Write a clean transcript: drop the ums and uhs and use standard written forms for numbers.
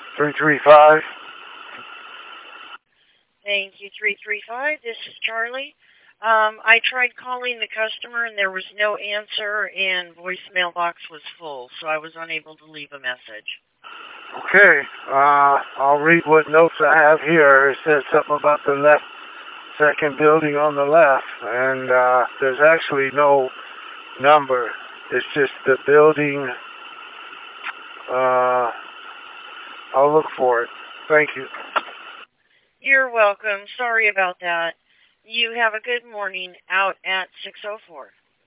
335. Thank you, 335. This is Charlie. I tried calling the customer and there was no answer and voicemail box was full, so I was unable to leave a message. Okay, I'll read what notes I have here. It says something about the left second building on the left, and there's actually no number. It's just the building. I'll look for it. Thank you. You're welcome. Sorry about that. You have a good morning out at 6:04.